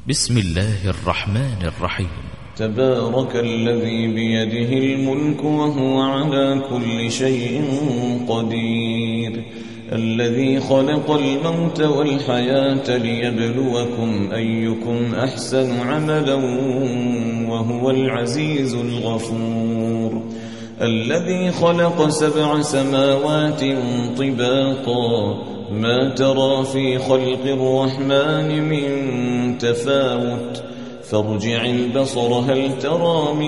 بسم الله الرحمن الرحيم. تبارك الذي بيده الملك وهو على كل شيء قدير، الذي خلق الموت والحياة ليبلوكم أيكم أحسن عملا وهو العزيز الغفور، الذي خلق 7 سماوات طباقا ما ترى في خلق الرحمن من تفاوت فارجع البصر هل ترى من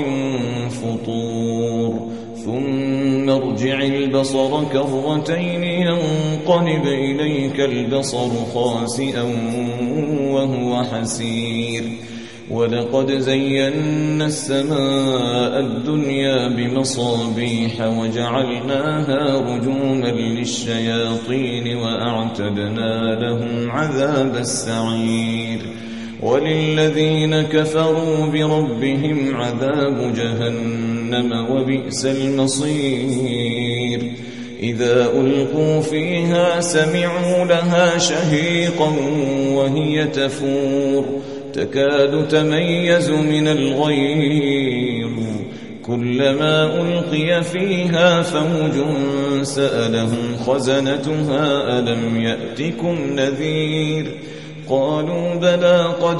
فطور ثم ارجع البصر كرتين ينقلب إليك البصر خاسئا وهو حسير، ولقد زينا السماء الدنيا بمصابيح وجعلناها رجوما للشياطين وأعتدنا لهم عذاب السعير، وللذين كفروا بربهم عذاب جهنم وبئس المصير، إذا ألقوا فيها سمعوا لها شهيقا وهي تفور تكاد تميز من الغيظ، كلما ألقي فيها فوج سألهم خزنتها ألم يأتكم نذير، قالوا بلى قد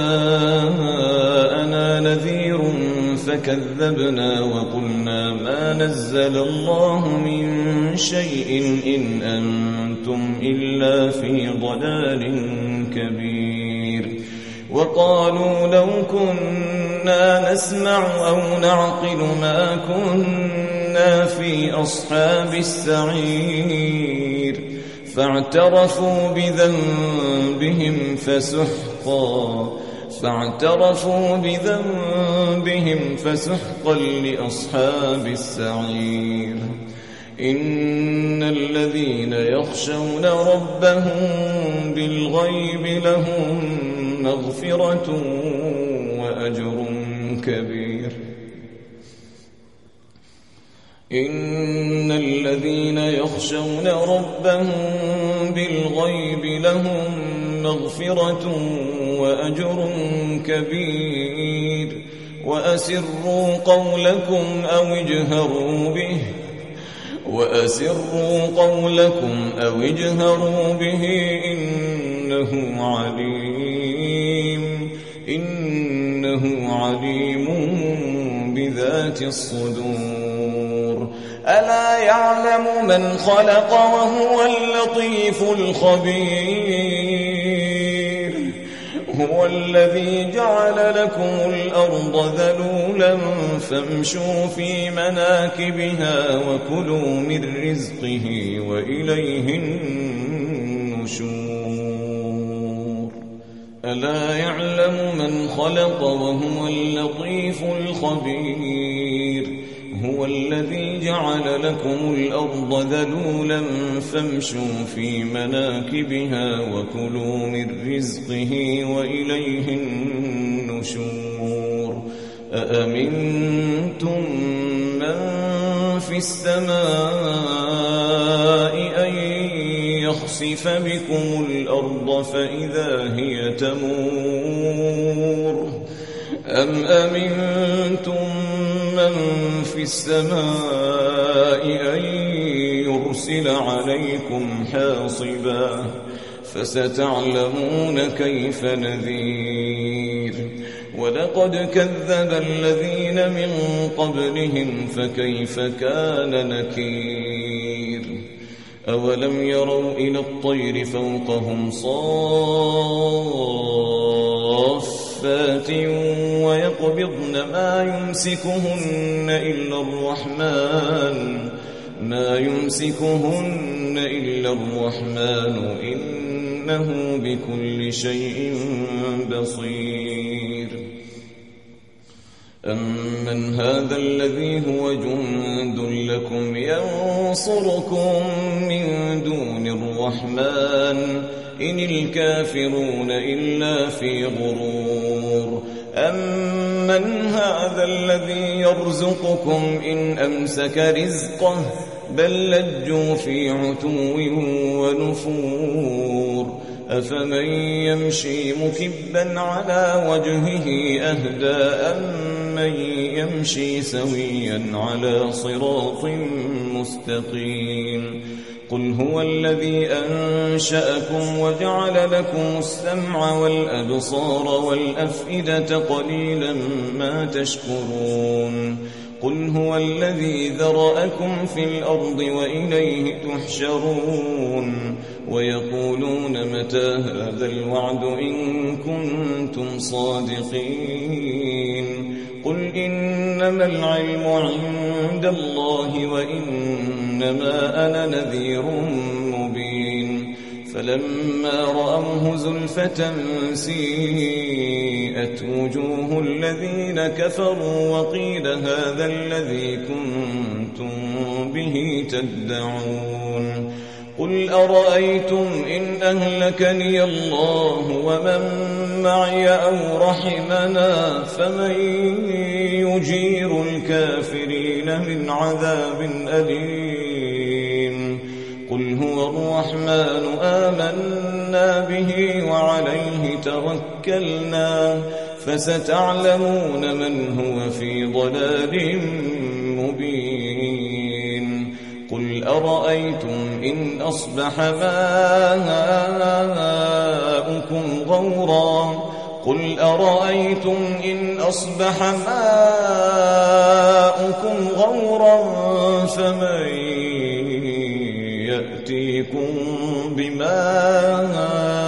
جاءنا نذير فكذبنا وقلنا ما نزل الله من شيء إن أنتم إلا في ضلال كبير، وقالوا لو كنا نسمع أو نعقل ما كنا في أصحاب السعير، فاعترفوا بذنبهم فسحقا لأصحاب السعير. إن الذين يخشون ربهم بالغيب لهم مغفرة وأجر كبير. إن الذين يخشون ربهم بالغيب لهم مغفرة وأجر كبير، وأسروا قولكم أو اجهروا به إنه عليم بذات الصدور. ألا يعلم من خلق وهو اللطيف الخبير، هو الذي جعل لكم الأرض ذلولا فامشوا في مناكبها وكلوا من رزقه وإليه النشور. ألا يعلم من خلق وهو اللطيف الخبير، هو الذي جعل لكم الأرض ذلولا فامشوا في مناكبها وكلوا من رزقه وإليه النشور. أأمنتم من في السماء أن يخسف بكم الأرض فإذا هي تمور، أم أمنتم من في السماء أن يرسل عليكم حاصبا فستعلمون كيف نذير. ولقد كذب الذين من قبلهم فكيف كان نكير. أولم يروا إلى الطير فوقهم صافات ويقبضن ما يمسكهن إلا الرحمن إنه بكل شيء بصير. أمن هذا الذي هو جند لكم ينصركم من دون الرحمن إن الكافرون إلا في غرور. أمن هذا الذي يرزقكم إن أمسك رزقه بل لجوا في عتو ونفور. أفمن يمشي مكبا على وجهه أهدى أمن يمشي سويا على صراط مستقيم قل هو الذي أنشأكم وجعل لكم السمع والأبصار والأفئدة قليلا ما تشكرون قل هو الذي ذرأكم في الأرض وإليه تحشرون ويقولون متى هذا الوعد إن كنتم صادقين قل إنما العلم عند الله وإنما أنا نذير مبين فلما رأوه زلفة سيئت وجوه الذين كفروا وقيل هذا الذي كنتم به تدعون قل أرأيتم إن أهلكني الله ومن معي أو رحمنا فمن يجير الكافرين من عذاب أليم قل هو الرحمن آمنا به وعليه توكلنا فستعلمون من هو في ضلال مبين قل أرأيتم إن أصبح ماؤكم غورا قل أرأيتم إن أصبح ماؤكم غورا فمن يأتيكم بماء